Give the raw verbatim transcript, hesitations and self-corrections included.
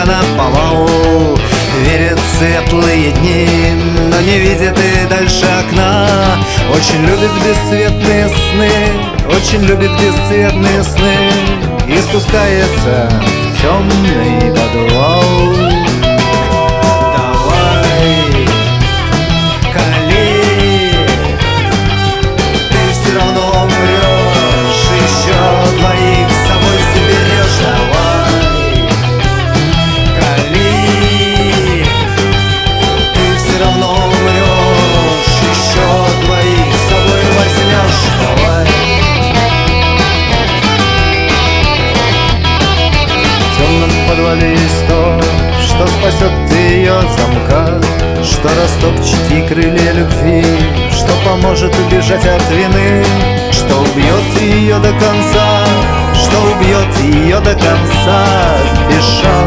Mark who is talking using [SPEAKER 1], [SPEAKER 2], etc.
[SPEAKER 1] наповал. Верит в светлые дни, но не видит и дальше окна. Очень любит бесцветные сны, очень любит бесцветные сны, и спускается в темный подвал. Давай, кали, ты все равно умрешь, еще двоих с собой соберешь. Давай, кали, ты все равно умрешь, еще двоих с собой возьмешь. Давай. В темном подвале есть то, что спасет ее от замка, что растопчет ей крылья любви, что поможет убежать от вины, что убьет ее до конца, что убьет ее до конца без шанса.